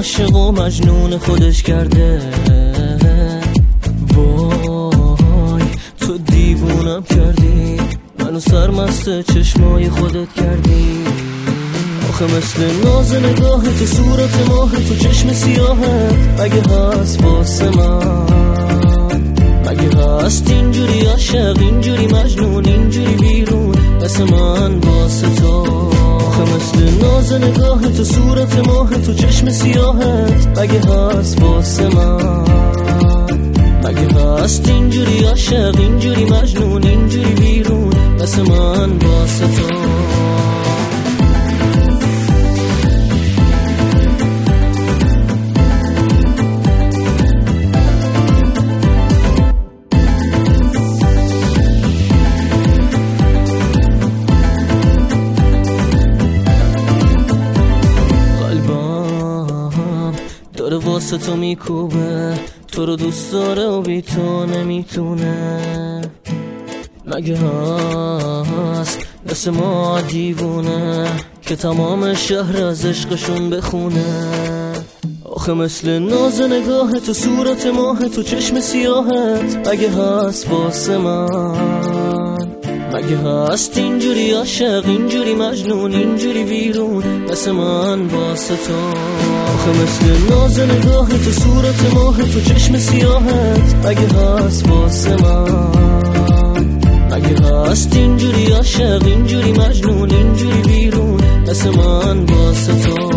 عاشق و مجنون خودش کرده. وای تو دیوونم کردی، منو سرمست چشمای خودت کردی. آخه مثل ناز نگاه تو، صورت ماه تو، چشم سیاهت مگه هست واسه من؟ مگه هست اینجوری عاشق، اینجوری مجنون، اینجوری بیرون مثل من واسه تو؟ آخه مثل ناز نگاه تو، صورت ماه تو، چشم سیاهت مگه هست واسه من؟ مگه هست اینجوری عاشق، اینجوری مجنون، اینجوری بیرون مثل من واسه تو؟ داره واسه تو میکوبه، تو رو دوست داره و بی تو نمیتونه. مگه هست مثل ما دیوونه که تمام شهر از عشقشون بخونه؟ آخه مثل ناز نگاه تو، صورت ماه تو، چشم سیاهت مگه هست واسه من؟ مگه هست اینجوری عاشق، اینجوری مجنون، اینجوری بیرون مثل من واسه تو؟ آخه مثل ناز نگاه تو، صورت ماه تو، چشم سیاهت مگه هست واسه من؟ مگه هست اینجوری عاشق، اینجوری مجنون، اینجوری بیرون مثل من واسه تو؟